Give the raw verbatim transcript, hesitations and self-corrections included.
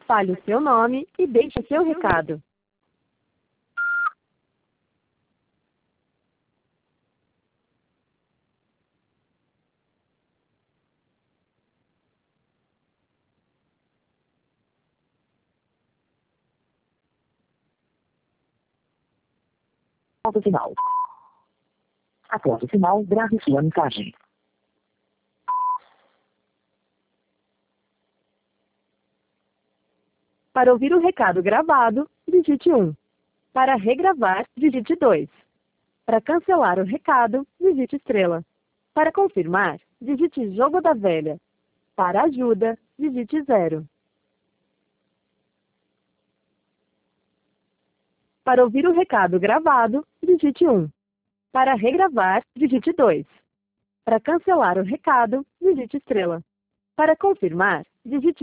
Fale o seu nome e deixe seu recado. Ponto final. Após o final, grave sua mensagem. Para ouvir o recado gravado, digite um. Para regravar, digite dois. Para cancelar o recado, digite estrela. Para confirmar, digite jogo da velha. Para ajuda, digite zero. Para ouvir o recado gravado, digite um. Para regravar, digite dois. Para cancelar o recado, digite estrela. Para confirmar, digite